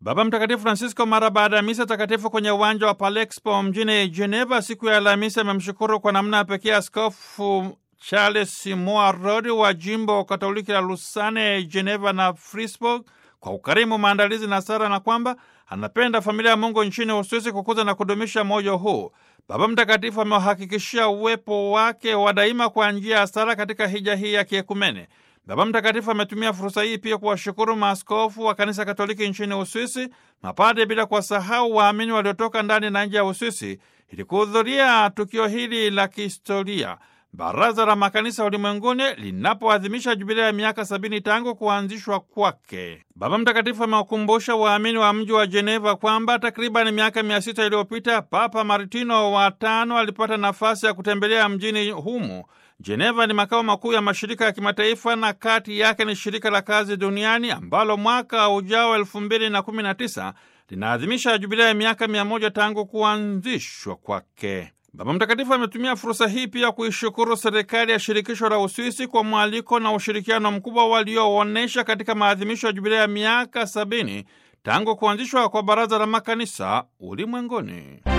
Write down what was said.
Baba Mtakatifu Francisco mara baada ya misa takatifu kwenye uwanja wa Palexpo mjini Geneva siku ya Alhamisi amemshukuru kwa namna ya pekee Askofu Charles Moarod wa jimbo Katoliki la Lausanne, Geneva na Freiburg kwa ukarimu, maandalizi na sala, na kwamba anapenda familia ya Mungu nchini Uswisi kukuza na kudumisha moyo huu. Baba Mtakatifu amewahakikishia uwepo wake wa daima kwa njia ya sala katika hija hii ya kiekumene. Baba Mtakatifu ametumia fursa hii pia kuwashukuru maaskofu wa Kanisa Katoliki nchini Uswisi, mapadre, bila kuwasahau waamini waliotoka ndani na nje ya Uswisi ili kuhudhuria tukio hili la kihistoria. Baraza la Makanisa Ulimwenguni linapoadhimisha jubilei ya miaka 70 tangu kuanzishwa kwake. Baba Mtakatifu amewakumbusha waamini wa mji wa Geneva kwamba takriban miaka 600 iliyopita Papa Martino wa tano alipata nafasi ya kutembelea mjini humu. Geneva ni makao makuu ya mashirika ya kimataifa na kati yake ni shirika la kazi duniani ambalo mwaka ujao 2019 linaadhimisha jubilei ya miaka 100 tangu kuanzishwa kwake. Baba Mtakatifu ametumia fursa hii pia kuishukuru serikali ya shirikisho la Uswisi kwa mwaliko na ushirikiano mkubwa walioonesha katika maadhimisho ya jubilei ya miaka 70 tangu kuanzishwa kwa Baraza la Makanisa Ulimwenguni.